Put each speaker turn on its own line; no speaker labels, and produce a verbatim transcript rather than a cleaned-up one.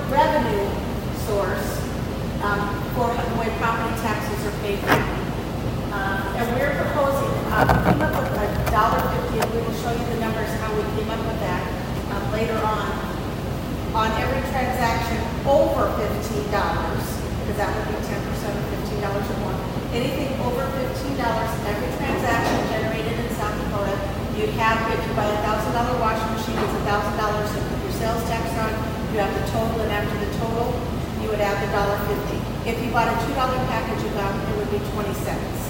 revenue source um, for the way property taxes are paid. Um, and we're proposing, uh, we came up with a dollar fifty, and we will show you the numbers how we came up with that um, later on. On every transaction over fifteen dollars, because that would be ten percent of fifteen dollars or more. Anything over fifteen dollars, every transaction generated in South Dakota, you'd have, if you buy a thousand dollar washing machine, it's a thousand dollars to put your sales tax on. You have the total, and after the total, you would add the dollar fifty. If you bought a two dollar package of gum, it would be twenty cents.